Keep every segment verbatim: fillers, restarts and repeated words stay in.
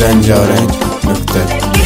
Rengarenk nokta.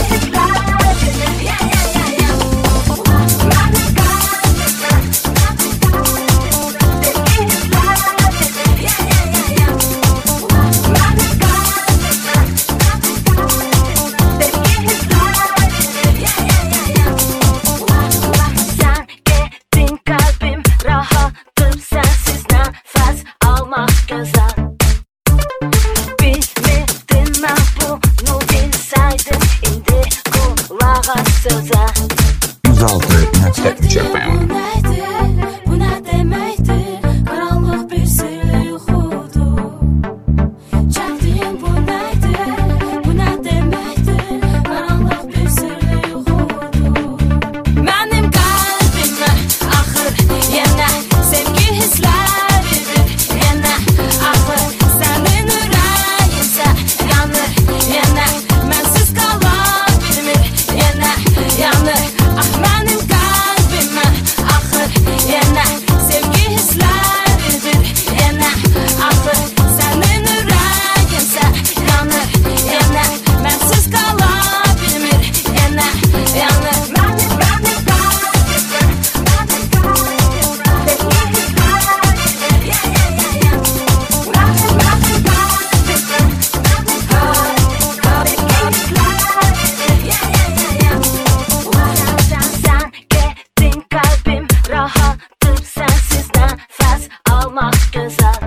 yüz altı nokta üç F M. Bu ne demektir? Karanlık bir sırrı yuxudur. Çəkdiyim bu nədir? Bu nə deməkdir? Karanlık bir sırrı yuxudur. Mənim qəlbimə axır yenə sevgi hissləridir. Yenə axır sənin ürəyinsə yanır. Yenə mənsiz qala bilmir. Yenə yanır. Ah mənim qəlbimə axır yenə sevgi hissləridir. Yenə axır sənin ürəyinsə yanır. Yenə mənsiz qala bilmir. Yenə yanır. Mənim mənim qəlbimə mənim qəlbimə sevgi hissləridir. Yenə yanır. Mənim mənim qəlbimə mənim Sen gittin kalbim rahattır sensiz nefes almak güzel.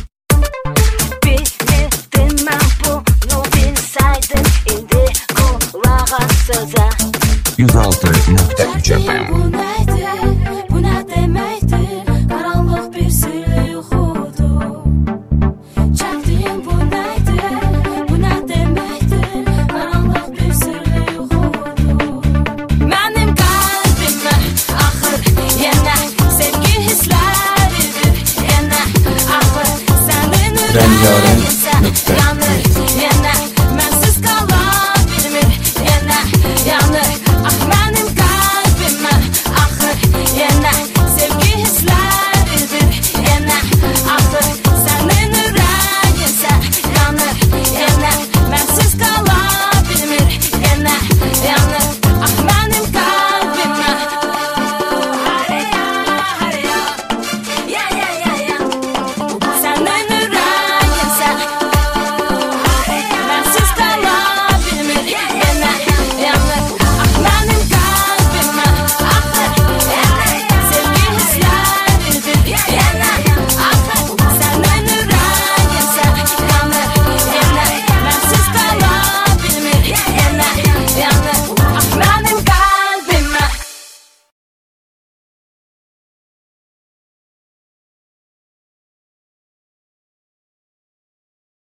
Bilmirdim ben bunu bilseydim indi kulağa söze. yüz altı nokta üç F M. Bu nedir? Bu ne demektir? Karanlık bir sırrı yuxudur. Çəkdiyim bu nedir? Bu ne demektir? Karanlık bir sırrı yuxudur. Mənim qəlbimə axır yenə sevgi hissləridir. Yenə axır sənin Rengarenk ürəyinsə nokta.